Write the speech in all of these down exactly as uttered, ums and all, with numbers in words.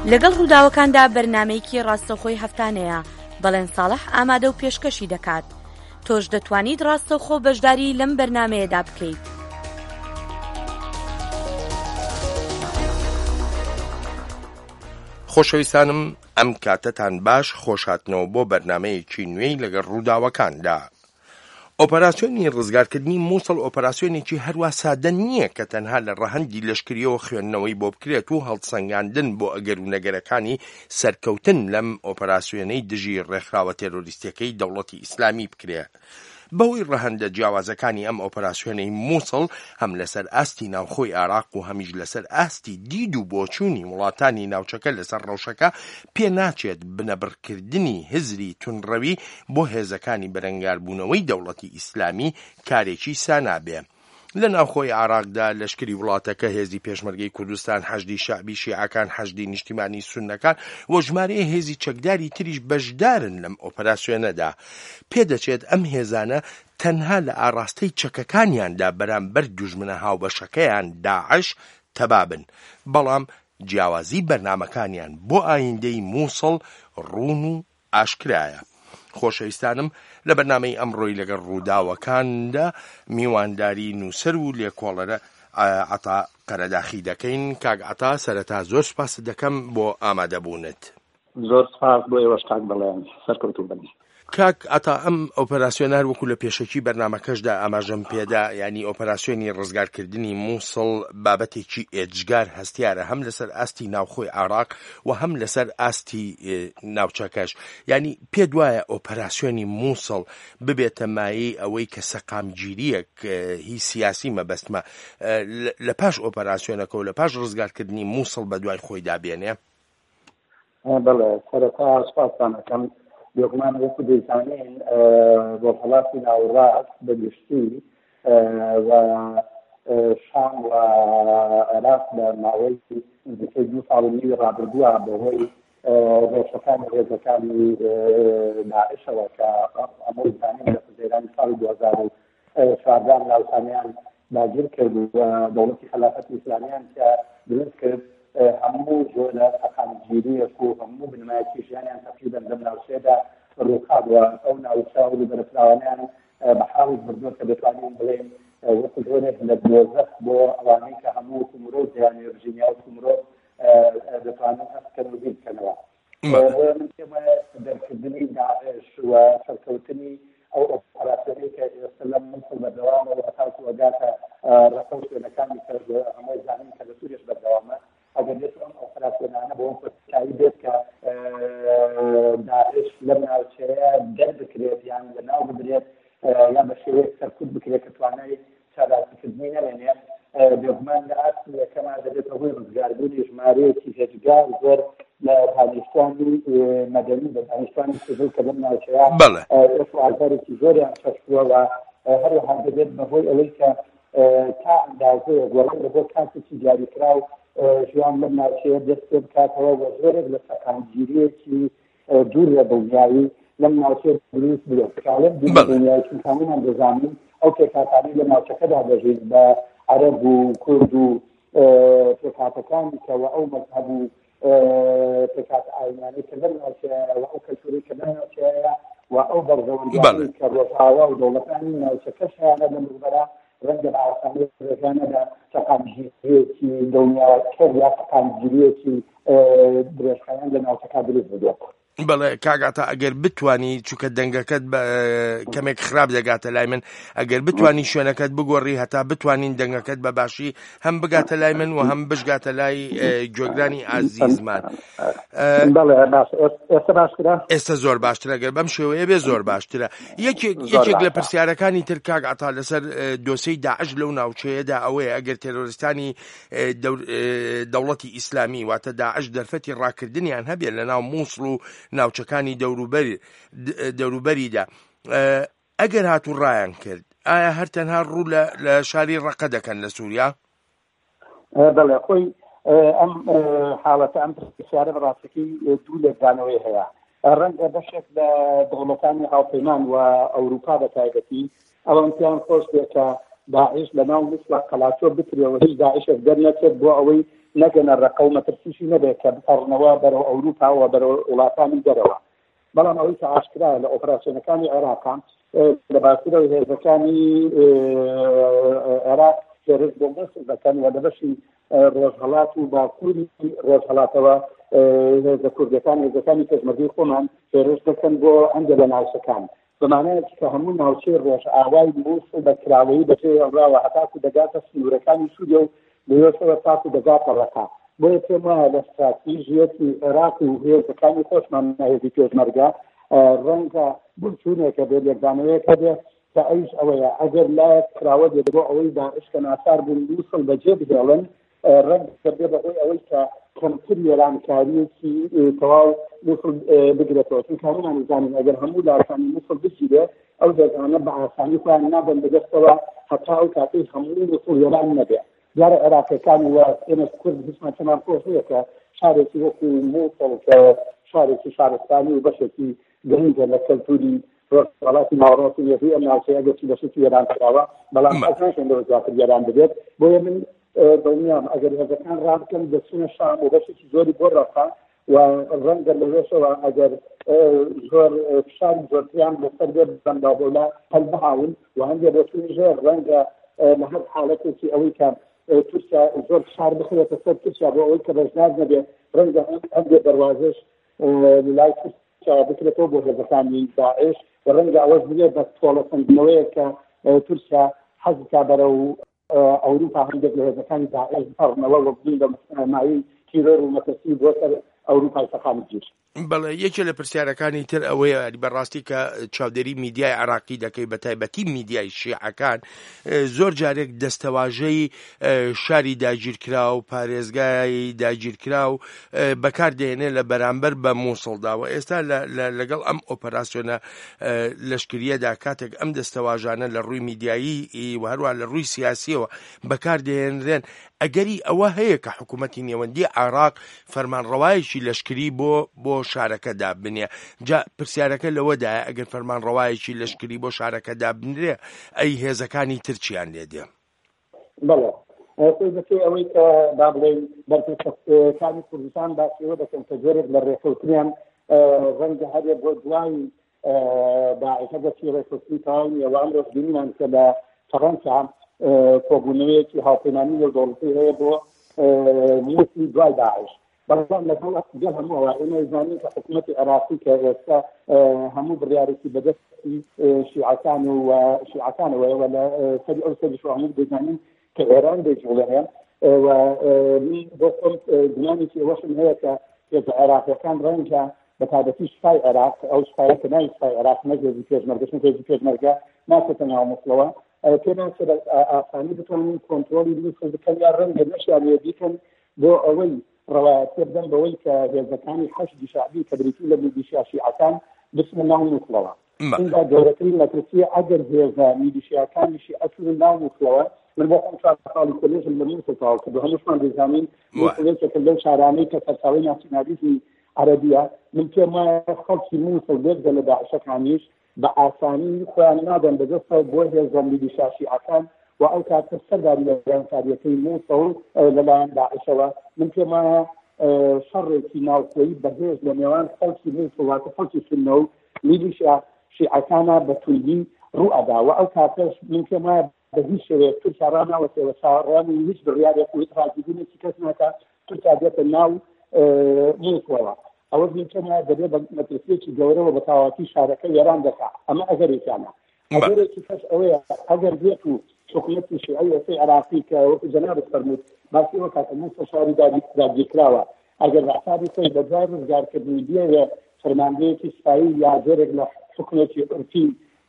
لەگەڵ ڕووداوەکاندا بەرنامەیەکی ڕاستەوخۆی هەفتانەیە بەڵێن ساڵح ئامادە و پێشکەشی دەکات. تۆش دەتوانیت ڕاستەوخۆ بەشداری لەم بەرنامەیەدا بکەیت. خۆشەویستانم، ئەم کاتتان باش، خۆشهاتنەوە بۆ بەرنامەیەکی نوێی لەگەڵ ڕووداوەکاندا. ئۆپەراسیۆنی ڕزگارکردنی مووسڵ ئۆپەراسیۆنێکی هەروە سادە نییە کە تەنها لە ڕەهەندی لەشکریەوە خوێندنەوەی بۆ بکرێت و هەڵسەنگاندن بۆ ئەگەر و نەگەرەکانی سەرکەوتن لەم ئۆپەراسیۆنەی دژی ڕێکخراوە تێرۆریستیەکەی دەوڵەتی ئیسلامی بکرێت. بەوەی ڕەهەندە جیاوازەکانی ئەم ئۆپەراسیۆنەی مووسڵ هەم لەسەر ئاستی ناوخۆی عێراق و هەمیش لەسەر ئاستی دید و بۆچوونی وڵاتانی ناوچەکە لەسەر ڕەوشەکە پێ ناچێت بنەبڕکردنی هزری تونڕەوی بۆ هێزەکانی بەرەنگاربوونەوەی دەوڵەتی ئیسلامی کارێکی سانابێ. لە ناوخۆی عێراقدا لەشکری وڵاتەکە هێزی پێشمەرگەی کوردستان، حەشدی شەعبی شیعەکان، حەشدی نیشتیمانی سوننەکان و ژمارەیە هێزی چەکداری تریش بەشدارن لەم ئۆپەراسیۆنەدا. پێدەچێت ئەم هێزانە تەنها لە ئاڕاستەی چەکەکانیاندا بەرامبەر دوژمنە هاوبەشەکەیان داعش تەبابن، بەڵام جیاوازی بەرنامەکانیان بۆ ئایندەی مووسڵ ڕوون و ئاشکرایە. خۆشەویستانم، لە بەرنامەی ئەمڕۆی لەگەڵ ڕووداوەکاندا میوانداری نووسەر و لێکۆڵەرە عەتا قەرەداخی دەکەین. کاک عەتا، سەرەتا زۆر سوپاس دەکەم بۆ ئامادەبوونت. زۆر سپاس بۆ ئێوەش کاک بەڵێن، سەرکەوتوو بن. کاک عەتا، ئەم ئۆپەراسیۆنە وەکو لە پێشەکی بەرنامەکەشدا ئاماژەم پێدا، ینی ئۆپەراسیۆنی ڕزگارکردنی مووسڵ بابەتێکی ئێجگار هەستیارە، هەم لەسەر ئاستی ناوخۆی عێراق و هەم لەسەر ئاستی ناوچەکەش. ینی پێت وایە ئۆپەراسیۆنی مووسڵ ببێتە مایەی ئەوەی کە سەقامگیریەک هی سیاسی مەبەستمە لە پاش ئۆپەراسیۆنەکە و لە پاش ڕزگارکردنی مووسڵ بە دوای خۆی دابێنێ؟ بەڵێ، سەرەتا سوپاسان دەکەم. یۆکمان وەکو دەیزانین بۆ وڵاتی ناوەڕاست بەگشتی و شام و عێراق لە ماوەی نزیکەی دوو ساڵ و نیوی ڕابردووە بەهۆی ڕێچەکانی هێزەکانی داعشەوە کە ئەمەی زانین لە سەردەیرانی ساڵی دوو هەزار و چواردە ناوچانیان داگیر کرد و دەوڵەتی خلافەتی ئیسلامیان کە دروست کرد هەموو جۆرە سەقامگیریەک و هەموو بنمایەکی ژیانیان تەقریبەن لەم ناوچەیەدا ڕووخاوە. ئەو ناوچە و لەبەرفراوانیان بە حاڵی بردووە کە دەتوانین بڵێن وەکو جۆرێک لە دۆزەخ بۆ ئەوانەی کە هەموو مرۆڤ یانی ڕژیمیا و مرۆڤ دەتوانن هەستکەن و بیرکەنەوە. من پێم وایە دەرکردنی داعش و سەرکەوتنی ئەو ئۆپەراسیۆنەی کە ئێستا لەم مووسڵ بەردەوامەوە هەتاکو ئەگاتە ڕەخەو شوێنەکانی کە هەمووی زانین کە لە سووریەش بەردەوامە، ئەگەر دێت ئەم ئۆپەراسیۆنانە بۆ ئەم پرسیایی بێت کە داعش لەم ناوچەیە دەربکرێت یان لەناو ببرێت یا بە شێوەیەک سەرکوت بکرێت کە توانای چالاکیکردنی نەبێنێ، بێگومان لە ئاستی یەکەمان دەبێت هەوەی ڕزگاربوونی ژمارەیەکی هێزگار زۆر لە دانیشتوانی مەدەنی بە دانیشتوانی سیڤیل کە لەم ناوچەیە ئازارێکی زۆریان چەشتووە و هەروەها دەبێت بەهۆی ئەوەی کە تا ئەندازەیە گۆڕان بۆ کاتێکی دیاریکراو ژیان لەم ناوچەیە دەست پێ بکاتەوە و زۆرێک لە سەقامگیریەکی دوور لە دڵنیایی لەم ناوچەیە دروست بێت. کاڵم دنیای چونکانیمان دەزانین ئەو پێکاتانی لە ناوچەکەدا دەژیت بە عەرەب و کورد و پێکاتەکانی کەەوە ئەو مەذهەب و پێکات ئاینانی کە لەم ناوچەیە و ئەو کەلتوری کە لەم ناوچەیە و ئەو بەرزەوەندیانی کە ڕۆژئاوا و دەوڵەتانی ناوچەکەشیانە لە مروبەرە ڕەنگە بە ئاسانی ڕێژانەدا سەقامگیریەکی دڵنیاکرد یا سەقامگیریەکی درێژخایان لە ناوچەکە دروست بدۆت. بەڵێ کاک عەتا، ئەگەر بتوانی چووکە دەنگەکەت کەمێک خراپ دەگاتە لای من، ئەگەر بتوانی شوێنەکەت بگۆڕی هەتا بتوانین دەنگەکەت بە باشی هەم بگاتە لای من و هەم بشگاتە لای گوێگرانی عەزیزمان. بەڵێ ئێستا باشترە؟ ئێستا زۆر باشترە. ئەگەر بەم شێوەیە بێ زۆر باشترە. یەکێک لە پرسیارەکانی تر کاک عەتا لەسەر دۆسەی داعش لەو ناوچەیەدا ئەوەیە ئەگەر تێرۆریستانی دەوڵەتی ئیسلامی واتە داعش دەرفەتی ڕاکردنیان هەبێت لە ناو مووسڵ و ناوچەکانی دەوروبەریدا، ئەگەر هاتوو ڕایان کرد، ئایا هەر تەنها ڕوو لە شاری ڕەقە دەکەن لە سووریا؟ بەڵێ، خۆی ئەم حاڵەتە ئەم پرسیارە بەڕاستەکەی دوو لێکدانەوەی هەیە. ڕەنگە بەشێک لە دەوڵەتانی هاوپەیمان و ئەوروپا بە تایبەتی ئەوەندیان خۆش بێت کە داعش لە ناو مووسڵە قەلاچۆ بکرێەوە هیچ داعشێک دەرنەچێت بۆ ئەوەی نەگەنە ڕقە و مەترسیشی نەبێت کە بپەڕنەوە بەرەو ئەوروپا و بەرەو وڵاتانی دەرەوە بەڵام ئەوەی کە ئاشکرا لە ئۆپراسیۆنەکانی عێراقا لە باسوورەوەی هێزەکانی عێراق فێرش بۆ مۆسڵ دەکەن و لە بەشی ڕۆژهەڵات و باکووری ڕۆژهەڵاتەوە هێزە کوردەکان هێزەکانی پێشمەرگەی خۆمان فێرش دەکەن بۆ هەندێک لە ناوچەکان بەمانەیەکی کە هەموو ناوچەی ڕۆژ ئاوای مووسڵ بە کراوەیی بەجێ هێڵراوە هەتاکو دەگاتە سنوورەکانی سووریا و لەوێشەوە تاکو دەگاتە ڕەقا بۆیە پێم وایە لە استراتیژیەتی عێراق و هێزەکانی خۆشمان هێزی پێشمەرگە ڕەنگە بچوونێکە بێت یەکدانەوەیەکە بێت کە ئەویش ئەوەیە ئەگەر لایەک کراوە دێت بۆ ئەوەی داعش کە ناچار بوون مووسڵ بەجێ بهێڵن ڕەنگە بێ بەهۆی ئەوەی کە کەمتر وێرانکاریەکی تەواو مووسڵ بگرێتەوە چونکە هەمومان زانین ئەگەر هەموو لاوەکانی مووسڵ بچیرێ ئەو دەزانە بە ئاسانی خۆیان نابن بەدەستەوە هەتا ئەو کاتەی هەموو مووسڵ وێران نەبێت دیارە عێراقیەکان و ئێمە کورد هیچمان چەمان خۆش هەیە کە شارێکی وەکو مووسڵ کە شارێکی شارستانی و بەشێکی گرنگە لە کەلتوری وڵاتی ناوەڕاستی یەکێ ئەم ناوچەیە گەشتی بەشێکی وێران کراوە بەڵام ئەس ناکەن لەوە زیاتر وێران ببێت بۆیە من دڵنیام ئەگەر هێزەکان ڕابکەن دەچونە شام و بەشێکی زۆری بۆ ڕەقا و ڕەنگە لەوێشەوە ئەگەر زۆر فشاری زۆرتریان لەسەر بێت بەندابۆلا هەڵبهاون و هەندێک بۆ توێژێر ڕەنگە لە هەر حاڵەتێکی ئەوەی کە تورکیا زۆر شار بخوێتە سەر تورکیا بۆ ئەوەی کە بەژناز نەبێت ڕەنگە هەندێک دەواازش لای تورکیا بکرێتەوە بۆ هێزەکانی داعش و ڕەنگە ئەوەش بێت بە تۆڵەسەندنەوەیە کە تورکیا حەزکا بەرەو ئەوروپا هەندێک لە هێزەکانی داعش بپەڕنەوە وە بوون بە مستەمایی تیرۆر و مەترسی بۆ سەر ئەوروپای سەخانی گیر بەڵێ یەکێ لە پرسیارەکانی تر ئەوەیە بەڕاستی کە چاودێری میدیای عراقی دەکەی بە تایبەتی میدیای شیعەکان زۆر جارێک دەستەواژەی شاری داگیرکرا و پارێزگای داگیرکرا و بەکاردێنێ لە بەرامبەر بە مووسڵدا و ئێستا لەگەڵ ئەم ئۆپەراسیۆنە لەشکریەدا کاتێک ئەم دەستەواژانە لە ڕووی میدیایی و هەروە لە ڕووی سیاسیەوە بەکاردێنرێن ئەگەری ئەوە هەیە کە حکوومەتی نێوەندی عێراق فەرمانڕەوایەکی لەشکری بۆ بۆ شارەکە دابنێ جا پرسیارەکە لەوەدایە ئەگەر فەرمانڕەوایەکی لەشکری بۆ شارەکە دابنرێ ئەی هێزەکانی ترچیان لێ دێ بەڵێ دەکەی ئەوەی کە با بڵێن بەرپرسەکانی کوردستان باسیەوە دەکەن کە جۆرێک لە ڕێکەوتنیان ڕەنگە هەرێ بۆ دوای داعشە دەچی ڕێکەوتنی تەواو نییە و ئەمڕۆ بینیمان کە لە فەڕەنسا کۆبوونەوەیەکی هاوپەیمانی نێودەوڵەتی هەیە بۆ مووسڵی دوای داعش بەڵام لەگەڵ گەل هەمووەوە ئێمە زانین کە حکوومەتی عێراقی کە ئێستا هەموو بڕیارێکی بەدەستی شیعەکان و شیعەکانەوەیەوە لە سەری ئەو سەریش هەموو دەزانین کە ئێران دەیجوڵێنێ و بۆ خۆم گومانێکی ئەوەشم هەیە کە هێزە عێراقیەکان ڕەنگە بە تایبەتی سوپای عێراق ئەو سوپایە کە ناوی سوپای عێراق نەگەزی پێشمەرگەش هێزی پێشمەرگە ناچێتە ناو مووسڵەوە پێمان ئاسانی بتوانین کۆنتڕۆلی مووسڵ بکەن یا ڕەنگە نەشیان لێ بیکەن بۆ ئەوەی ڕەوایەتی بدەن بەوەی کە هێزەکانی حەشدی شعبی کە بریتی لە میلیشیا شیعەکان بچنە ناو مووسڵەوە اینجا گەورەترین مەترسیە ئەگەر هێزە میلیشیاکانی شیعە چوونە ناو مووسڵەوە من بۆ خۆم چوار ساڵی کۆلێژم لە مووسڵ تەواو کردو هەمووشمان دەزانین مووسڵێکێکە لەو شارانەی کە سەرچاوەی ناسیۆنالیزمی عەرەبیە من پێم وایە خەڵکی مووسڵ بێت لە داعشەکانیش بە ئاسانی خۆیان نادەن بەدەستەوە بۆ هێزە میلیشیا شیعەکان و ئەو کاتە سەرداری لە گەرانکاریەکەی مووسڵ لەلایەن داعشەوە من پێم وایە شەڕێکی ناوخۆیی بەهێز لە نێوان خەڵکی مووسڵ واتە خەڵکی سونە و میلیشیا شیعەکانە بە توندی ڕوو ئەدا و ئەو کاتەش من پێم وایە بە هیچ شێوەیەک تورکیا ڕاناوەتەوە چاوەڕوانی هیچ بڕیارێک و هیچ ڕازیبوونێکی کەس ناکات تورکیا دێتە ناو مووسڵەوە ئەوە من پێم وایە دەبێت بە مەترسیەکی گەورەوە بە تاواتی شارەکە وێران دەکات ئەمە ئەگەرێکیانە ئەگەرێکی کەس ئەوەیە ئەگەر بێت و حکوومەتی شیعەی ئێسەی عێراقی کە وەکو جەنابت فەرمووت باسی ئەوە کاتە مووسڵ شاری دادگیرکراوە ئەگەر ڕەحسابی خۆی بە جای ڕزگارکردنی بێوێ فەرماندەیەکی سوپایی یا جۆرێک لە حکوومەتی عورفی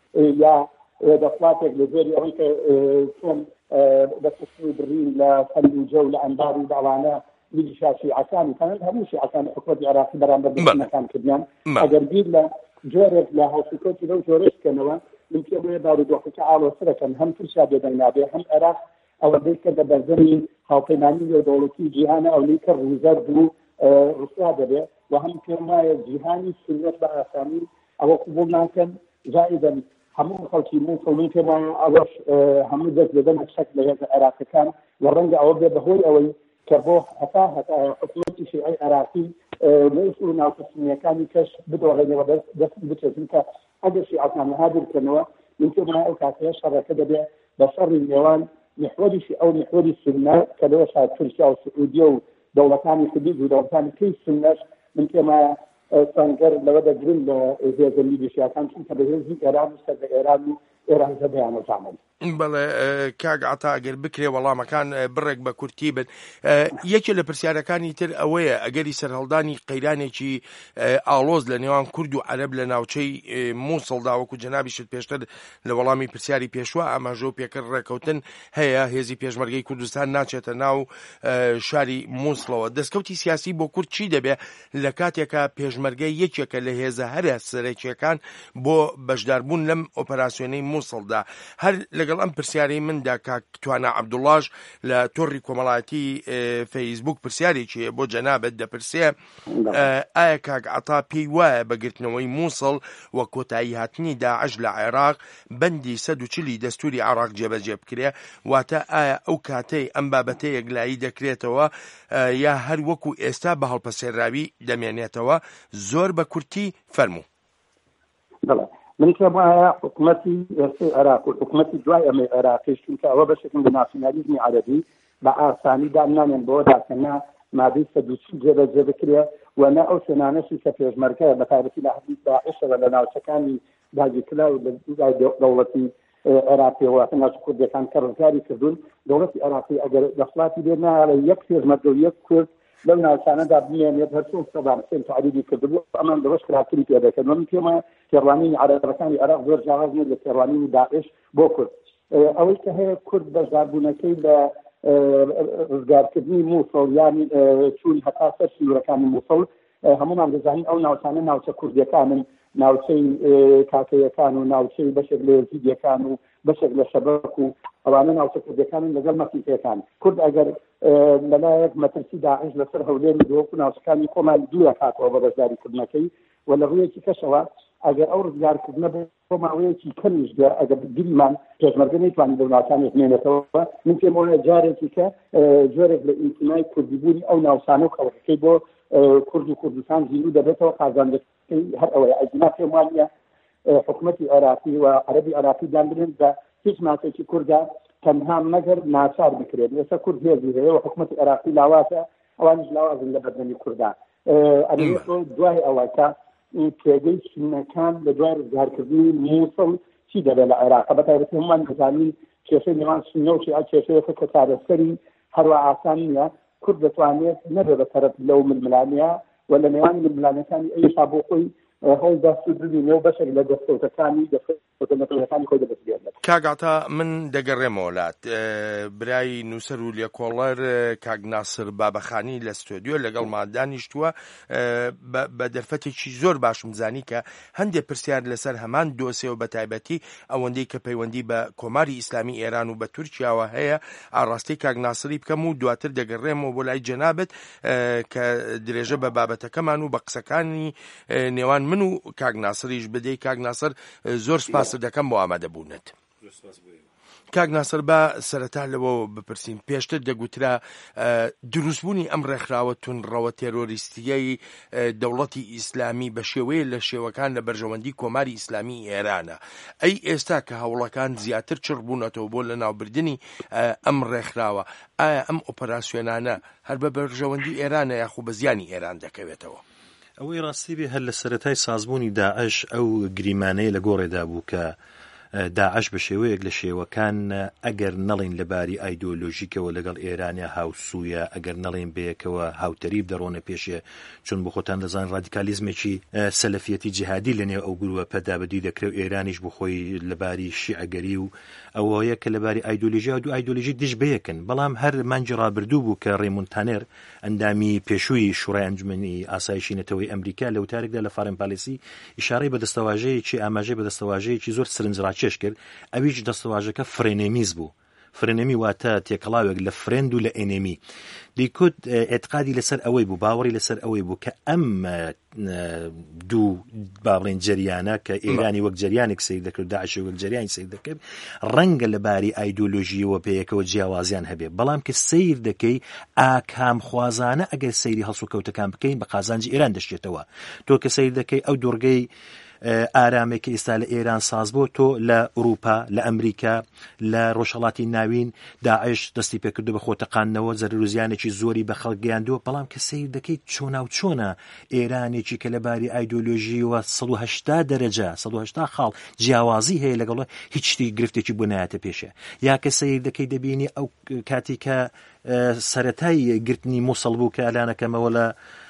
یا دەسڵاتێک لە جۆری ئەوەی کە چۆن بە کشت و بڕین لە فەلوجە و لە ئەنبار و داڵانە میلیشیا شیعەکان تەنانەت هەموو شیعەکان حکوومەتی عێراقی بەرامبەر دەستنەکان کردیان ئەگەر بیر لە جۆرێک لە هەڵسوکەوتی لەو جۆرەش بکەنەوە من پێم وایە بارودۆخەکە ئاڵۆسرەکەن هەم تورکیا بێدەنگ نابێ هەم عێراق ئەوەندەی کە بە بەرزەمی هاوپەیمانی نێودەوڵەتی جیهانە ئەوەی کە ڕووزەرد و ڕوسیا دەبێ و هەم پێم وایە جیهانی سنەت بە ئاسانی ئەوە قبوڵ ناکەن زائیدەن هەموو خەڵکی مووسڵ من پێم وایە ئەوەش هەموو دەست دەدەن شەک لە هێزە عێراقیەکان و ڕەنگە ئەوە بێ بەهۆی ئەوەی کە بۆ هەتا هەتا حکوومەتی شیعی عێراقی لەسوور ناوتەسمیەکانی کەش بدۆڕێنەوە دەست بچێتن کە ئەگەر شیعەکان هادرکردنەوە من پێم وایە ئەو کاتەیە شەڕەکە دەبێت بە شەڕی نێوان محوەریشی ئەو محوەری سنە کە لەوە شاید تورکیا و سعودیە و دەوڵەتانی خلیج و دەوڵەتانی کەی سنەش من پێم وایە سەنگەر لەوە دەگرن لە هێزە میلیشیاکان چونکە بە هێزی ئێران و سەر بە ئێران و ئێران زەدەیانە جامل بەڵێ کاک عەتا ئەگەر بکرێ وەڵامەکان بڕێک بە کورتی بن. یەکێ لە پرسیارەکانی تر ئەوەیە ئەگەری سەرهەڵدانی قەیرانێکی ئاڵۆز لە نێوان کورد و عەرەب لە ناوچەی مووسڵدا وەکو جەنابیشت پێشتر لە وەڵامی پرسیاری پێشوە ئاماژە و پێکرد ڕێکەوتن هەیە هێزی پێشمەرگەی کوردستان ناچێتە ناو شاری مووسڵەوە. دەستکەوتی سیاسی بۆ کورد چی دەبێ لە کاتێکە پێشمەرگەی یەکێکە لە هێزە هەرە سەرەکیەکان بۆ بەشداربوون لەم ئۆپەراسیۆنەی مووسڵدا؟ هەر لەگەڵ ئەم پرسیاری مندا کاک توانە عەبدوڵڵاش لە تۆڕی کۆمەڵایەتی فەیسبوک پرسیارێکی بۆ جەنابەت دەپرسێ ئایا کاک عەتا پێی وایە بەگرتنەوەی مووسڵ وە کۆتایی هاتنی داعش لە عێراق بەندی سەد و چلی دەستوری عێراق جێبەجێ بکرێ، واتە ئایا ئەو کاتەی ئەم بابەتە یەکلایی دەکرێتەوە یا هەر وەکو ئێستا بە هەڵپەسێراوی دەمێنێتەوە؟ زۆر بە کورتی فەرموو. من پێم وایە حکوومەتی ئێستای عێراق و حکوومەتی دوای ئەمەی عێراقیش چونکە ئەوە بەشێکن لە ناسیۆنالیزمی عەرەبی بە ئاسانی دامنانێن بۆ داکەنا مادەی سەد و چل جێبەجێ بکرێ و نە ئەو شوێنانەشی کە پێشمەرگەیە بە تایبەتی لە حەدی داعشەوە لە ناوچەکانی داگیرکرا و دەوڵەتی عێراقیەوە ناوچ کوردەکان کە ڕزگاری کردوون. دەوڵەتی عێراقی ئەگەر دەخڵاتی لێ نایڵێ یەک پێشمەرگە و یەک کورد لەو ناوچانەدا بمێنێت هەر چۆن سەدام حوسێن تعریبی کردبوو ئەمان دەبەش خراپتری پێ دەکەن. من پێم وایە تێڕوانینی عەرەبەکانی عێراق زۆر جیاواز نیە لە تێڕوانینی داعش بۆ کورد. ئەوەی کە هەیە کورد بەشداربوونەکەی لە ڕزگارکردنی مووسڵ یانی چوون هەتا سەر سنوورەکانی مووسڵ هەمومان دەزانین ئەو ناوچانە ناوچە کوردیەکانن، ناوچەی کاکەیەکان و ناوچەی بەشێک لە یەزیدیەکان و بەشێک لە شەبەک و ئەوانە ناوچە کوردیەکانن لەگەڵ مەسیحیەکان. کورد ئەگەر لەلایەک مەترسی داعش لەسەر هەولێری دۆکو ناوچەکانی خۆمان دوورە کاتەوە بە بەشداریکردنەکەی و لە ڕوویەکی کەشەوە ئەگەر ئەو ڕزگارکردنە بۆ ماوەیەکی کەمیش بێ ئەگەر گریمان پێشمەرگە نەیتوانین لەو ناوچانێک بمێنێتەوە. من پێم وایە جارێکی کە جۆرێک لە ئیمتینای کوردیبوونی ئەو ناوچانە و خەڵکەکەی بۆ کورد و کوردستان زیرو دەبێتەوە قازاندەکەی هەر ئەوەیە. ئەجنا پێم وایە حکوومەتی عێراقی و عەرەبی عێراقی دان بنێن بە هیچ ماسێکی کووردا تەنها مەگەر ناچار بکرێت. ئێستا کورد هێزی هەیە و حکوومەتی عێراقی لاوازە ئەوانیش لاوازن لە بەردەمی کوردان. ئەمە دوای ئەوە کە پێگەی سنەکان لە دوای ڕزگارکردنی مووسڵ چی دەبێت لە عێراق بە تایبەتی هەمومان دەزانین کێشەی نێوان سنە و شیعە کێشەیەکە کە چارەسەری هەروە ئاسان نییە. کورد دەتوانێت نەبێت بەتەرەف لەو ململانەیە و لە نێوانی ململانەکانی ئەویشا بۆ خۆی هەڵ دەست و ببینێ و بەشێک لە دەستکەوتەکانی دەستکەوتەکانی خۆی دەبێت. کاک عەتا من دەگەڕێمەوە لات برای نووسەر و لێکۆڵەر کاک ناسر بابەخانی لە ستۆدیۆ لەگەڵ مادانیشتووە بە دەرفەتێکی زۆر باشم زانی کە هەندێک پرسیار لەسەر هەمان دۆسێ و بە تایبەتی ئەوەندەی کە پەیوەندی بە کۆماری ئیسلامی ئێران و بە تورکیاوە هەیە ئاڕاستی کاک ناسری بکەم و دواتر دەگەڕێمەوە بۆ لای جەنابەت کە درێژە بە بابەتەکەمان و بە قسەکانی نێوان من و کاک ناسریش بدەی. کاک ناسر زۆر سپاس دەکەم بۆ ئامادەبوونت. کاک ناسر بە سەرەتا لەوە بپرسین. پێشتر دەگوترا دروستبوونی ئەم ڕێکخراوە تونڕەوە تێرۆریستیەی دەوڵەتی ئیسلامی بە شێوەیە لە شێوەکان لە بەرژەوەندی کۆماری ئیسلامی ئێرانە. ئەی ئێستا کە هەوڵەکان زیاتر چڕ بوونەتەوە بۆ لە ناوبردنی ئەم ڕێکخراوە، ئایا ئەم ئۆپەراسیۆنانە هەر بە بەرژەوەندی ئێرانە یاخو بە زیانی ئێران دەکەوێتەوە؟ ئەوەی ڕاستی بێ هەر لە سەرەتای سازبوونی داعش ئەو گریمانەیە لە گۆڕێدا بوو کە داعش بە شێوەیەک لە شێوەکان ئەگەر نەڵین لەباری ئایدۆلۆژیکەوە لەگەڵ ئێرانیا هاوسوویە، ئەگەر نەڵین بەیەکەوە هاوتەریب دەڕۆنە پێشێ، چون بۆ خۆتان دەزان ڕادیکالیزمێکی سەلەفیەتی جیهادی لەنێو ئەو گروپە پەدابەدی دەکرێت. ئێرانیش بۆ خۆی لەباری شیعەگەری و ئەوەیە کە لەباری ئایدۆلۆژی و دوو ئایدۆلۆژی دش بەیەکن. بەڵام هەر مانجی ڕابردوو بوو کە ڕێمونتانێر ئەندامی پێشووی شوڕای ئەنجومەنی ئاسایشی نەتەوەی ئەمریکا لە وتارێکدا لە فارن پالیسی ئیشارەی بە دەستەواژەیەکی ئاماژەی بە دەستەواژەیەکی زۆر سرنجڕاکێش کرد. ئەویش دەستەواژەکە فرێنێمیز بوو. فرێنەمی واتە تێکەڵاوێک لە فرێند و لە ئێنێمی دیکوت ئێتقادی لەسەر ئەوەی بوو باوەڕی لەسەر ئەوەی بوو کە ئەم دوو باڵێن جریانە کە ئێرانی وەک جریانێک سیر دەکرد داعش وەک جریانی سیر دەکرد ڕەنگە لەباری ئایدۆلۆژیەوە پێیەکەوە جیاوازیان هەبێ بەڵام کە سیر دەکەی ئاکام خوازانە ئەگەر سەیری هەڵسوکەوتەکان بکەین بە قازانجی ئێران دەشتێتەوە تۆ کە سیر دەکەی ئەو دوورگەی ئارامێکی ئێستا لە ئێران ساز بۆ تۆ لە ئوروپا لە ئەمریکا لە ڕۆژهەڵاتی ناوین داعش دەستی پێکردو بە خۆتەقانەوە زەرروزیانێکی زۆری بە خەڵک گەیاندووە بەڵام کە سیر دەکەیت چۆنا و چۆنە ئێرانێکی کە لەباری ئایدۆلۆژیەوە سەد و هەشتا دەرەجە سەد و هەشتا خاڵ جیاوازی هەیە لەگەڵ هیچ شتی گرفتێکی بۆ نایەتە پێشە یا کە سیر دەکەی دەبینی ئەو کاتی کە سەرەتای گرتنی مووسڵ بوو کە ئەلانەکەمەوە لە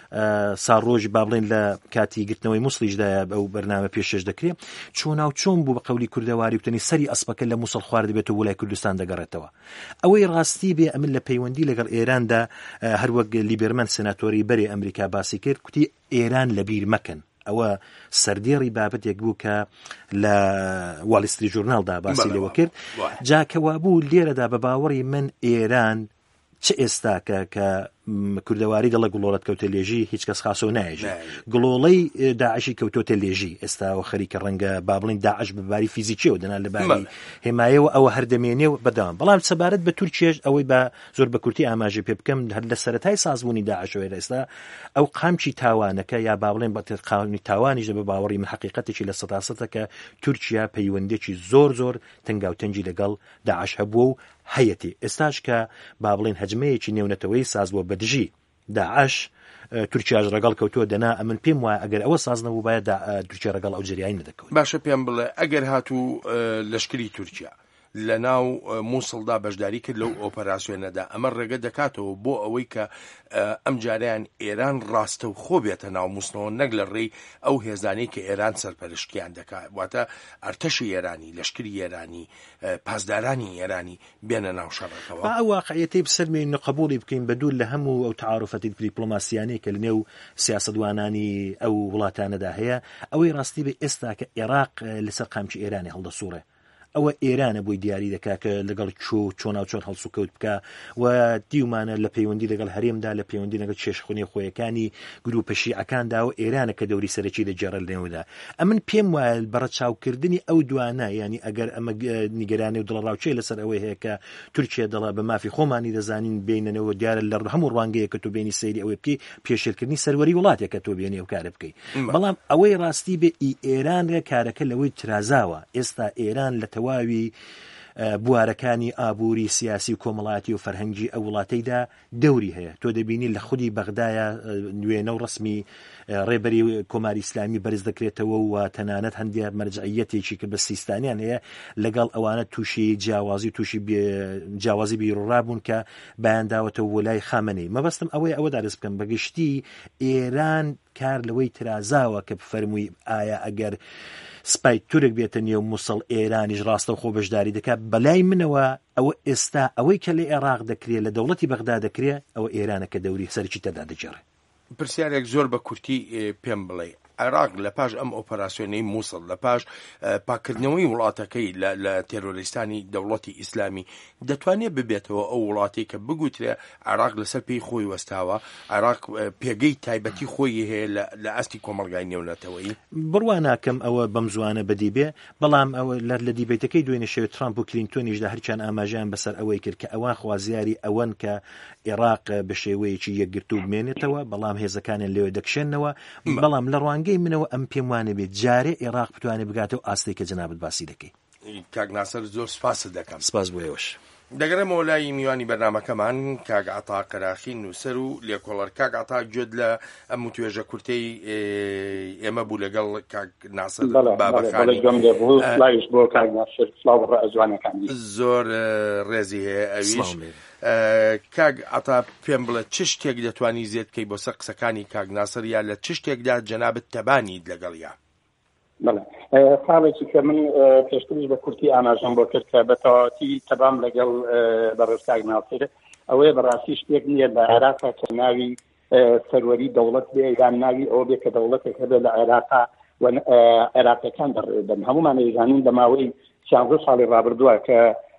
ساڕۆژی با بڵێن لە کاتی گرتنەوەی مووسڵیشدایە ئەو بەرنامە پێشێش دەکرێت چۆنا و چۆن بوو بە قەولی کوردەواری وتنی سەری ئەسپەکە لە مووسڵ خوار دەبێت و وڵای کوردستان دەگەڕێتەوە ئەوەی ڕاستی بێ ئەمن لە پەیوەندی لەگەڵ ئێراندا هەروەک لیبرمەن سناتۆری بەرێ ئەمریکا باسی کرد کوتی ئێران لەبیر مەکەن ئەوە سەردێڕی بابەتێک بوو کە لە واڵستری ژورناڵدا باسی لەوە کرد جاکەوا بوو لێرەدا بە باوەڕی من ئێران چه ئێستاکە کە کوردەواری دەڵە گڵۆڵەت کەوتە لێژی هیچ کەس خاسۆ نایژی گڵۆڵەی داعشی کەوتۆتە لێژی ئێستا و خەریکە ڕەنگە با بڵین داعش بەباری فیزیکیەوە دەنا لەباری هێمایەوە ئەوە هەردەمێنێ و بەدەوام بەڵام سەبارەت بە تورکیەش ئەوەی بە زۆر بە کورتی ئاماژە پێ بکەم هەر لە سەرەتای سازبوونی داعشەوەی ئێستا ئەو قامچی تاوانەکە یا با بڵێن بە قاونی تاوانیش بە باوەڕی من حقیقەتێکی لە سەتاسەتە کە تورکیا پەیوەندێکی زۆر زۆر تەنگاوتەنجی لەگەڵ داعش هەبووە و هەیەتی ئێستاش کە با بڵێن هەجمەیەکی نێونەتەوەی ساز بووە بەدژی داعش تورکیاش ڕەگەڵ کەوتووە دەنا ئەمن پێم وایە ئەگەر ئەوە ساز نەبوو باید تورکیا ڕەگەڵ ئەو جریانی نەدەکەوت باشە پێم بڵێ ئەگەر هاتوو لەشکری تورکیا لە ناو مووسڵدا بەشداری کرد لەو ئۆپەراسیۆنەدا ئەمە ڕێگە دەکاتەوە بۆ ئەوەی کە ئەم جاریان ئێران ڕاستە و خۆ بێتە ناو مووسڵەوە نەک لە ڕێی ئەو هێزانەی کە ئێران سەرپەرشتیان دەکات واتە ئەرتەشی ئێرانی لەشکری ئێرانی پاسدارانی ئێرانی بێنە ناو شەڕەکەوە ئەو واقعیەتەی بسەرمێنین قبوڵی بکەین بە دوور لە هەموو ئەو تعارفەتی دیپلۆماسیانەی کە لەنێو سیاسەتوانانی ئەو وڵاتانەدا هەیە ئەوەی ڕاستی بە ئێستا کە عێراق لەسەر قامچی ئێرانی هەڵدەسوڕێ ئەوە ئێرانە بۆی دیاری دەکات کە لەگەڵ چۆ چۆنا و چۆن هەڵسوکەوت بکە و دیومانە لە پەیوەندی لەگەڵ هەرێمدا لە پەیوەندی لەگەڵ چێشخونی خۆیەکانی گروپە شیعەکاندا و ئێرانە کە دەوری سەرەکی دەجێڕە لەنێودا ئەمن پێم وایە بەڕەچاوکردنی ئەو دوانە ینی ئەگەر ئەمە نیگەرانی و دڵڕاوچەی لەسەر ئەوەی هەیە کە تورکیا دەڵا بە مافی خۆمانی دەزانین بینەوە دیارە لە هەموو ڕوانگەیە کە تۆ بینی سەیری ئەوەی بکەی پێشێلکردنی سەروەری وڵاتێک کە تۆ بینی و کارە بکەی بەڵام ئەوەی ڕاستی بێ ئێران کارەکە لەوەی ترازاوە ئێستا ئێران لە تەواوی بوارەکانی ئابووری سیاسی و کۆمەڵاتی و فەرهەنگی ئەو وڵاتەیدا دەوری هەیە تۆ دەبینی لە خودی بەغدایە نوێنە و ڕسمی ڕێبەری کۆماری ئیسلامی بەرز دەکرێتەوە و تەنانەت هەندێک مەرجعیەتێکی کە بە سیستانیان هەیە لەگەڵ ئەوانە تووشی جیاوازی تووشی جیاوازی بیرڕابوون کە بەیانداوەتەوە وەلای خامنەی مەبەستم ئەوەی ئەوە دارس بکەم بەگشتی ئێران کار لەوەی ترازاوە کە بفەرمووی ئایا ئەگەر سپای تورک بێتە نێو مووسڵ ئێرانیش ڕاستە و خۆ بەشداری دەکات بەلای منەوە ئەوە ئێستا ئەوەی کە لە عێراق دەکرێت لە دەوڵەتی بەغدا دەکرێت ئەوە ئێرانە کە دەوری سەرکی تەدا دەجێڕێت پرسیارێک زۆر بە کورتی پێم بڵێ عێراق لە پاش ئەم ئۆپەراسیۆنەی مووسڵ لە پاش پاکردنەوەی وڵاتەکەی لە تێرۆریستانی دەوڵەتی ئیسلامی دەتوانێت ببێتەوە ئەو وڵاتی کە بگوترێ عێراق لەسەر پێی خۆی وەستاوە عێراق پێگەی تایبەتی خۆی هەیە لە ئاستی کۆمەڵگای نێونەتەوەیی بڕوا ناکەم ئەوە بەم زوانە بەدی بێ بەڵام ئەوە لە دیبێتەکەی دوێنێ شێوە ترامپ و کلینتۆنیشدا هەرچیان ئاماژیان بەسەر ئەوەی کرد کە ئەوان خوازیاری ئەوەن کە عێراق بە شێوەیەکی یەکگرتوو بمێنێتەوە بەڵام هێزەکانیان لێوە دەکشێنەوە بەڵام لە ڕوانگەی منەوە ئەم پێم وانە بێت جارێ عێراق بتوانێت بگاتەوە ئاستەی کە جەنابەت باسی دەکەی کاک ناسەر زۆر سپاست دەکەم سپاس بۆ ئێوەش دەگەرەمەوە لای میوانی بەرنامەکەمان کاک عەتا قەراخی نووسەر و لێکۆڵەر کاک عەتا گوێت لە ئەم توێژە کورتەی ئێمە بوو لەگەڵ کاک ناسەر بابەخانی زۆر ڕێزی هەیە ئەویش کاک عەتا پێم بڵێ چ شتێک دەتوانی زێت بکەی بۆ سەر قسەکانی کاک ناسەر یا لە چ شتێکدا جەنابەت تەبانیت لەگەڵیا بەڵێ خاڵێکی کە من پێشتریش بە کورتی ئاماژەم بۆ کرد کە بە تەواوەتی تەبام لەگەڵ بەڕێز کاک ناسەر ئەوەیە بەڕاستی شتێک نییە لە عێراقا کە ناوی سەروەری دەوڵەت بێ یان ناوی ئەوە بێ کە دەوڵەتێک هەبێت لە عێراقا عێراقیەکان دەڕێدەن هەمومان ئەیزانین لە ماوەی چیانزە ساڵی ڕابردووە کە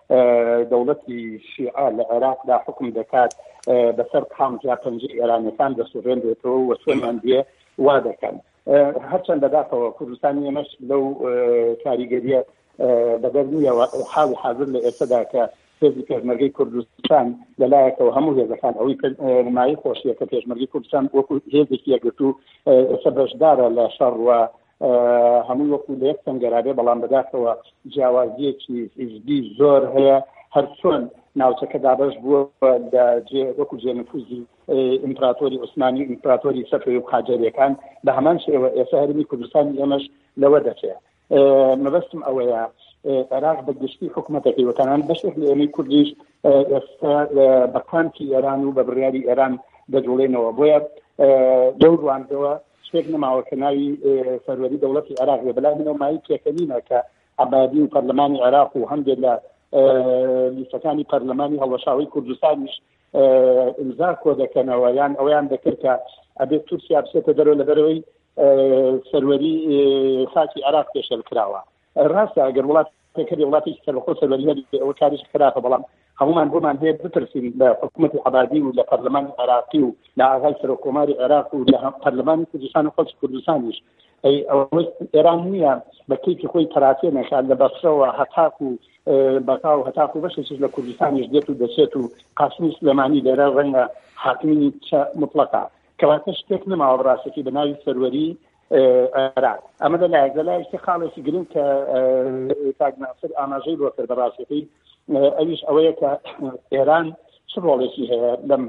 دەوڵەتی شیعە لە عێراقدا حکم دەکات بەسەر قامجا پەنجەی ئێرانیەکان دەسوڕێنرێتەوە و سوێنیان دێ وا دەکەن. هەرچەند بەداخەوە کوردستانی ئێمەش لەو کاریگەریە بەدەر نییەوە حاڵی حاضر لە ئێستادا کە هێزی پێشمەرگەی کوردستان لەلایەکەوە هەموو هێزەکان ئەوەی نمایی خۆشیە کە پێشمەرگەی کوردستان وەکو هێزێکی یەکگرت و ئێستا بەشدارە لە شەڕ و هەمووی وەکو لە یەک سەنگەرابێ، بەڵام بەداخەوە جیاوازیەکی حیزبی زۆر هەیە. هەر چۆن ناوچەکە دابەش بووە وەکو جێنفوزی ئیمپراتۆری عوسمانی ئیمپراتۆری سەفەوی و قاجاریەکان، بە هەمان شێوە ئێستا هەرمی کوردستانی ئێمەش لەوە دەچێت. مەبەستم ئەوەیە عێراق بەگشتی حکوومەتەکەی وەتانان بەشێک لە ئێمەی کوردیش ئێستا بە کانتی ئێران و بە بڕیاری ئێران دەجوڵێنەوە. بۆیە لەو ڕوانگەوە شتێک نەماوە کە ناوی سەروەری دەوڵەتی عێراق بێ. بەلای منەوە مای پێکەنینە کە عەبادی و پەرلەمانی عێراق و هەندێک لە لیستەکانی پەرلەمانی هەڵوەشاوی کوردستانیش ئیمزا کۆ دەکەنەوە، یان ئەویان دەکرد کە ئەبێت تورکیا بچێتە دەرەوە لەبەرەوەی سەروەری خاکی عێراق پێشێل کراوە. ڕاستە ئەگەر وڵاتێکی وڵاتی سەربەخۆ سەروەری هەبێت ئەوە کاریش خراپە، بەڵام هەمومان بۆمان هەیە بترسین لە حکوومەتی عەبادی و لە پەرلەمانی عێراقی و لە ئاغای سەرۆکۆماری عێراق و لە پەرلەمانی کوردستان و خەڵکی کوردستانیش. ئەی ئەوە ئێران نییە بە کەیفی خۆی پەراتێنەکات لە بەسرەوە هەتاک و بەقا و هەتاک و بەشێکیش لە کوردستانیش دێت و دەچێت و قاسمی سلێمانی لێرە ڕەنگە حاکمی مطلقە، کەواتە شتێک نەماوە بڕاستەکەی بە ناوی سەروەری عێراق. ئەمە لەلایەک لەلایەکی خاڵێکی گرنگ کە کاک ناسر ئاماژەی بۆ کرد بەڕاستەکەی ئەویش ئەوەیە کە ئێران چ ڕۆڵێکی هەیە لەم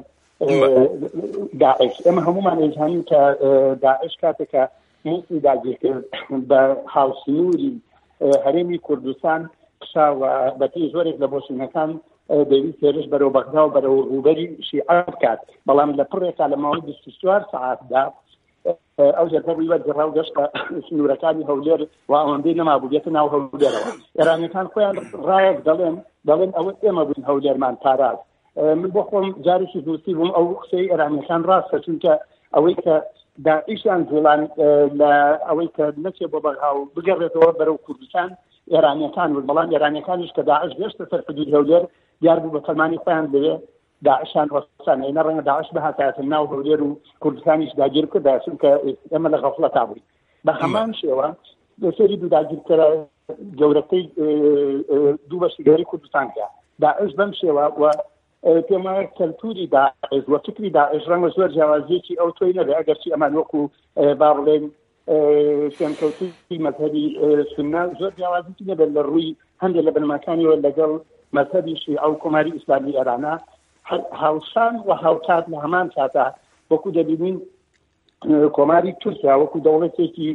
داعش. ئێمە هەمومان ئەزانین کە داعش کاتێکە موسی داگیرکرد بە هاوسنووری هەرێمی کوردستان قساوە بەپێی زۆرێک لە بۆچوونەکان دەویست هێرش بەرەو بەغدا و بەرەو ڕووبەری شیعە بکات، بەڵام لە پڕێکا لە ماوەی بیست و چوار سەعاتدا ئەو جەرگەڕی وە جڕاو گەشتە سنوورەکانی هەولێر و ئەوەندەی نەمابوو بێتە ناو هەولێرەوە. ئێرانیەکان خۆیان ڕایەک دەڵێن دەڵێن ئەوە ئێمە بووین هەولێرمان پاراز. من بۆ خۆم جارێکی دووسی بووم ئەو قسەی ئێرانیەکان ڕاستە، چونکە ئەوەی کە داعیشیان جوڵان لە ئەوەی کە نەچێ بۆ بەغا و بگەڕێتەوە بەرەو کوردستان ئێرانیەکان و بەڵام ئێرانیەکانیش کە داعش گەشتە سەر حدود هەولێر دیار بوو بە فەرمانی خۆیان لەوێ داعشان وەستان ئەینە ڕەنگە داعش بهاتایەتە ناو هەولێر و کوردستانیش داگیر کردا، چونکە ئێمە لە غەفڵەتا بووین. بە هەمان شێوە سەری دوو داگیرکەرە گەورەکەی دوو بەشی گەوری کوردستان کە داعش بەم شێوە و پێم وایە کەلتوری داعش و فکری داعش ڕەنگە زۆر جیاوازیەکی ئەو تۆی نەبێ، ئەگەرچی ئەمان وەکو با بڵێن شوێنکەوتوی مەذهبی سوننا زۆر جیاوازیی نەبێت لە ڕووی هەندێک لە بنەماکانیەوە لەگەڵ مەذهبی شیعە و کۆماری ئیسلامی ئێرانە هاوسان و هاوتات لە هەمان کاتە وەکو دەبینین کۆماری تورکیا وەکو دەوڵەتێکی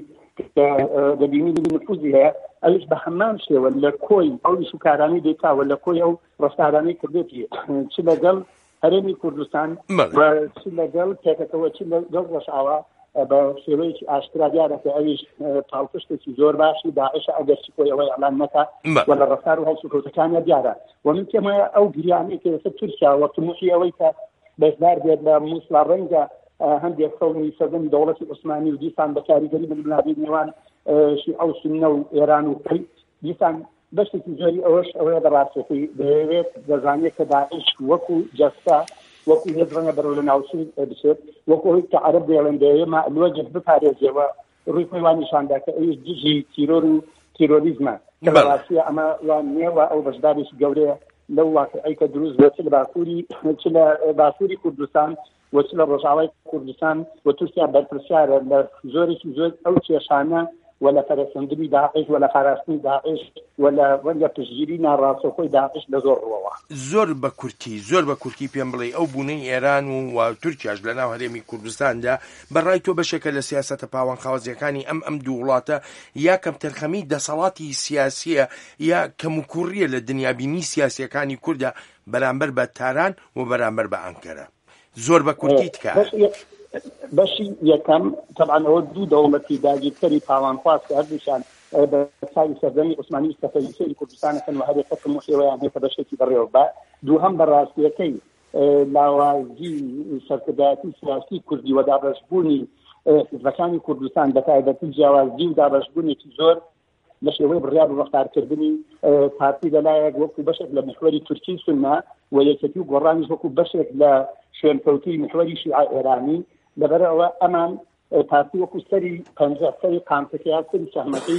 دەبینی نفوذی هەیە، ئەوش بە هەمان شێوە لە کۆی ئەو شوکارانی دێتاوە لە کۆی ئەو ڕەفتارانەی کردێتی چ لەگەڵ هەرێمی کوردستان چ لەگەڵ پێکەکەوە چ لەگەڵ ڕەشاوە بە شێوەیەکی ئاشکرا دیارەکە ئەویش پاڵپشتێکی زۆر باشی داعش ئەگەرچی کۆی ئەوەی ئەعلان نەکات و لە ڕەفتار و هەڵسوکەوتەکانیە دیارە. و من پێم وایە ئەو گریانەی کە ئێستا تورکیا وە تموشی ئەوەی کە بەشدار بێت لە مووسڵا ڕەنگە هەندێک خەڵمی سەردەمی دەوڵەتی عوسمانی و دیسان بە کاریگەری بنابێت نێوان شیعە و سوننە و ئێران و پەی دیسان بەشێکی زۆری ئەوەش ئەوەیە بەڕاستەکەی دەیەوێت دەزانێت کە داعش وەکو جەستا وەکو هێز ڕەنگە بەرەو لە ناوچین بچێت وەکو هۆی کە عەرەب دەیڵێن دەیەوێت مەعلووەجێک بپارێزێەوە ڕووی خۆی وان نیشاندا کە ئەویش دژی تیرۆر و تیرۆریزمە کە بەڕاستیە ئەمە وان نییە و ئەو بەشدارێکی گەورەیە لەو واقعەی کە دروست بێت لە باکووری چ لە باکووری کوردستان و چ لە ڕۆژاوای کوردستان و تورکیا بەرپرسیارە لە زۆرێکی زۆر ئەو کێشانە و لە پەرەسەندنی داعش و لە پاراستنی داعش و لە وەنگە پشتگیری ناڕاستەوخۆی داعش لە زۆر ڕوەوە. زۆر بە کورتی زۆر بە کورتی پێم بڵێ ئەو بوونەی ئێران و و تورکیاش لە ناو هەرێمی کوردستاندا بەڕای تۆ بەشێکە لە سیاسەتە پاوانخوازیەکانی ئەم ئەم دوو وڵاتە یا کەم تەرخەمی دەسەڵاتی سیاسیە یا کەموکوڕیە لە دنیابینی سیاسیەکانی کوردە بەرامبەر بە تاران و بەرامبەر بە ئەنکەرە. زۆر بە کورتی تکە بەشی یەکەم طبعا ئەوە دوو دەوڵەتی داگیرکەری پاوانخواز کە هەردووشان بە ساڵی سەردەمی عوسمانی سەفەرەیی کوردستانەکەن و هەرێک کەسم وشێوەیان هەیە کە بەشێکی بەڕێوە بە دووهەم بەڕاستیەکەی لاوازی سەرکردایەتی سیاسی کوردی و دابەشبوونی حیزبەکانی کوردستان بە تایبەتی جیاوازی و دابەشبوونێکی زۆر لە شێوەی بڕیار و ڕەفتارکردنی پارتی لەلایەک وەکو بەشێک لە محوەری تورکی سوننا و یەکێتی و گۆڕانیش وەکو بەشێک لە شوێنکەوتی محوەری شیعە ئێرانی لەبەرەوە ئەمان پارتی وەکو سەری پەنجە سەری قامچەکەیە سەری سەحمەکەی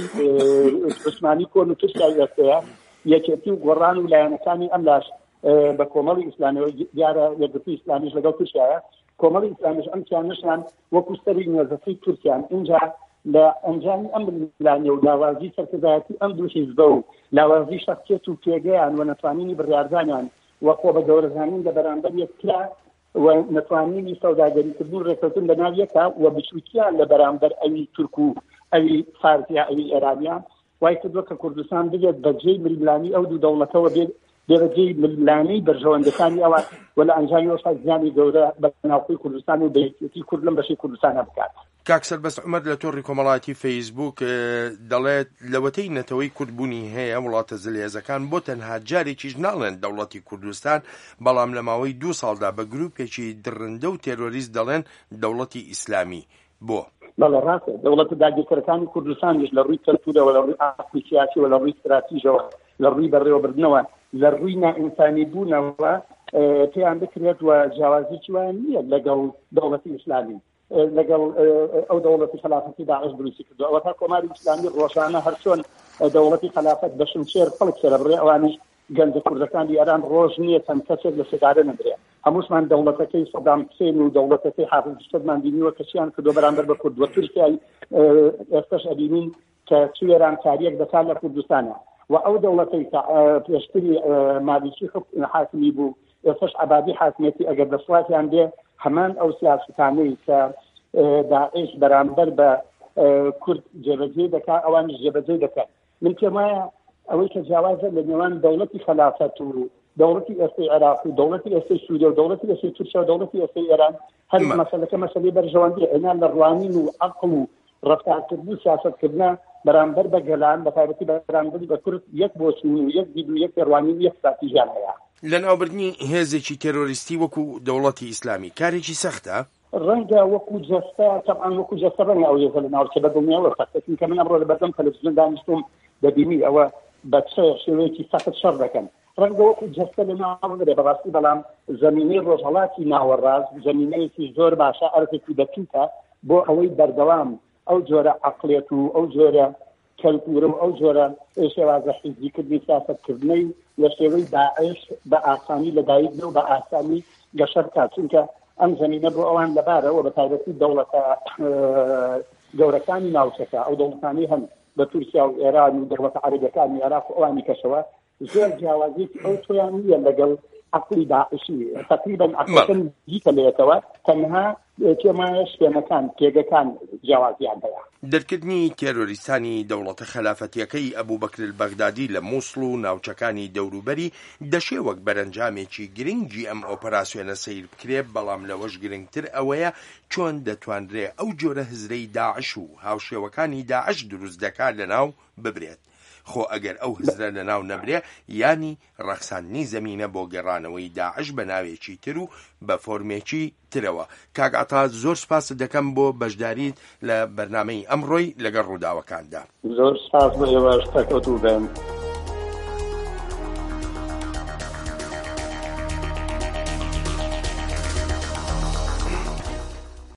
عوسمانی کۆن و تورکیای ئێستەیە یەکێتی و گۆڕان و لایەنەکانی ئەم لاش بە کۆمەڵی ئیسلامیەوە دیارە یەکگرتووی ئیسلامیش لەگەڵ تورکیایە کۆمەڵی ئیسلامیش ئەم کیانشان وەکو سەری نوێژەکەی تورکیان اینجا لە ئەنجامی ئەم لانێ و لاوازی سەرکردایەتی ئەم دوو حیزبە و لاوازی شەخصیەت و پێگەیان و نەتوانینی بڕیاردانیان و خۆ بە گەورەزانین لە بەرامبەر یەکترا و نەتوانینی سەوداگەریکردن و ڕێککەوتن لە ناو یەکە و بچووکیان لە بەرامبەر ئەوی تورک و ئەوی فارسیا ئەوی ئێرانیان وای کردووە کە کوردستان بێت بەجێی ملیلانی ئەو دوو دەوڵەتەوە بێت بێبەجێی ملیلانەی بەرژەوەندەکانی ئەوە و لە ئەنجامیەوەش زیانی گەورە بە ناوخۆی کوردستان و بەیەکێتی کورد لەم بەشەی کوردستانە بکات. کاک سەربەست عومەر لە تۆڕی کۆمەڵایەتی فەیسبووک دەڵێت لەوەتەی نەتەوەی کورتبوونی هەیە وڵاتە زلێزەکان بۆ تەنها جارێکیش ناڵێن دەوڵەتی کوردستان بەڵام لە ماوەی دوو ساڵدا بە گروپێکی درڕندە و تێرۆریست دەڵێن دەوڵەتی ئیسلامی بۆ بەڵێ ڕاستە دەوڵەتە داگیرکەرەکانی کوردستانیش لە ڕووی کەلتورەوە لە ڕووی ئاستی سیاسی و لە ڕووی استراتیژەوە لە ڕووی بەڕێوەبردنەوە لە ڕووی نائینسانی بوونەوە پێیان بکرێت و جیاوازیی وایە نییە لەگەڵ دەوڵەتی ئیسلامی لەگەڵ ئەو دەوڵەتی خلافەتی داعش دروستی کردو ئەوە تا کۆماری ئیسلامی ڕۆژانە هەر چۆن دەوڵەتی خلافەت بە شمشێر خەڵک سەرەبڕێ ئەوانش گەنجە کوردەکانی ئێران ڕۆژ نییە چەند کەسێک لە سێدارە نەدرێ هەمووشمان دەوڵەتەکەی سەدام حوسێن و دەوڵەتەکەی حافظ شتمان بینیوە کەچیان کردو بەرامبەر بە کورد و تورکیای ئێستاش ئەبینین کە چ وێرانکاریەک دەکات لە کوردستانە و ئەو دەوڵەتەی پێشتری مالیکی حاکمی بوو ئێستاش عەبادی حاکمیەتی ئەگەر دەسڵاتیان بێ هەمان ئەو سیاسەتانەی کە داعش بەرامبەر بە کورد جێبەجێ دەکات ئەوان جێبەجێ دەکات من پێم وایە ئەوەی کە جیاوازە لە نێوان دەوڵەتی خلافەت و دەوڵەتی ئێستای عێراق و دەوڵەتی ئێستای سووریا و دەوڵەتی ئێستای تورکیا و دەوڵەتی ئێستای ئێران هەر مەسەلەکە مەسەلەی بەرژەوەندیە ئێنان لە ڕوانین و عەقڵ و ڕەفتارکردن و سیاسەتکردنە بەرامبەر بە گەلان بە تایبەتی بەرامبەری بە کورد یەک بۆچوون و یەک دید و یەک ڕوانین و یەک استراتیژیان هەیە لە ناوبردنی هێزێکی تێرۆریستی وەکو دەوڵەتی ئیسلامی کارێکی سەختە ڕەنگە وەکو جەستە تەبعاً وەکو جەستە ڕەنگە ئەو یەکە لە ناوچە بەدڵنیاوە سەختەکەین کە من ئەمڕۆ لە بەردەم تەلەڤیزیۆن دانیشتوم دەبینی ئەوە بە چ شێوەیەکی سەخت شەڕ دەکەن ڕەنگە وەکو جەستە لە ناوبردێ بەڕاستی بەڵام زەمینەی ڕۆژهەڵاتی ناوەڕاست زەمینەیەکی زۆر باشە ئەرزێکی دەتیکە بۆ ئەوەی بەردەوام ئەو جۆرە عەقڵێت و ئەو جۆرە کەلتورە و ئەو جۆرە شێوازە حیزبیکردنی سیاسەتکردنەی لە شێوەی داعش بە ئاسانی لەدایک بێ و بە ئاسانی گەشە بکات چونکە ئەم زەمینە بۆ ئەوان لەبارەوە بە تایبەتی دەوڵەتە گەورەکانی ناوچەکە ئەو دەوڵەتانی هەن بە تورکیا و ئێران و دەوڵەتە عەرەبیەکانی عێراق و ئەوانی کەشەوە زۆر جیاوازیەکی ئەو تۆیان نییە لەگەڵ عەقڵی داعشی تەقریبەن عەقڵەکەن دیکە لێتەوە تەنها تێمایە شوێنەکان پێگەکان جیاوازیان هەیە دەرکردنی تێرۆریستانی دەوڵەتە خلافەتیەکەی ئەبوبەکر البەغدادی لە مووسڵ و ناوچەکانی دەوروبەری دەشێ وەک بەرەنجامێکی گرنگی ئەم ئۆپەراسیۆنە سەیر بکرێت بەڵام لەوەش گرنگتر ئەوەیە چۆن دەتوانرێ ئەو جۆرە هزرەی داعش و هاوشێوەکانی داعش دروست دەکات لەناو ببرێت خۆ ئەگەر ئەو هزرە لەناو نەبرێ ینی ڕەخساندنی زەمینە بۆ گەڕانەوەی داعش بە ناوێکی تر و بە فۆرمێکی ترەوە. کاک عەتا زۆر سپاس دەکەم بۆ بەشداریت لە بەرنامەی ئەمڕۆی لەگەڵ ڕووداوەکاندا. زۆر سپاس بۆ ئێوەش تەکەوتوو بێن.